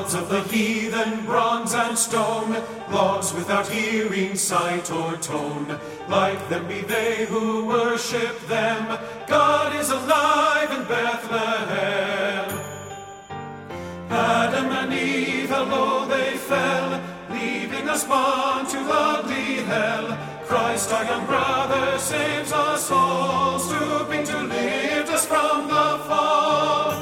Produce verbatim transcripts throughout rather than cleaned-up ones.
Gods of the heathen, bronze and stone, laws without hearing, sight, or tone. Like them be they who worship them. God is alive in Bethlehem. Adam and Eve, how low they fell, leaving us bound to ugly hell. Christ, our young brother, saves us all, stooping to lift us from the fall.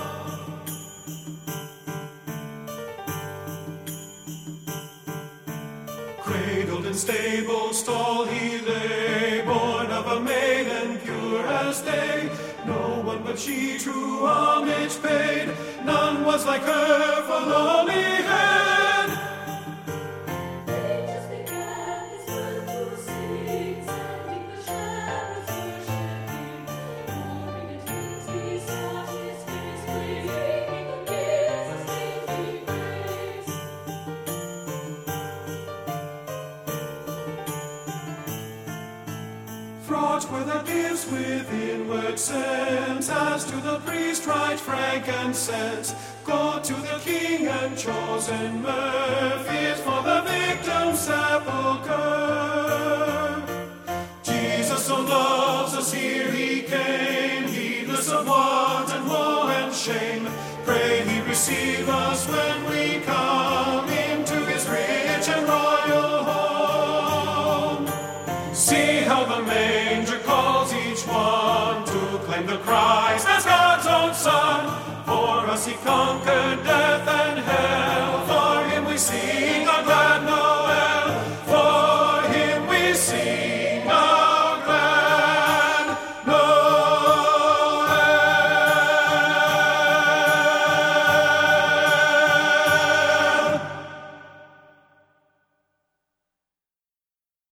Cradled in stable stall he lay, born of a maiden pure as day. No one but she true homage paid, none was like her for lowly head. Ages began his birth to sing, standing the shepherds worshiping, roaring and kings besought his face, bringing the gifts of saving grace. Fraught were the gifts with inward sense, as to the priest right frankincense. God to the king and chosen myrrh,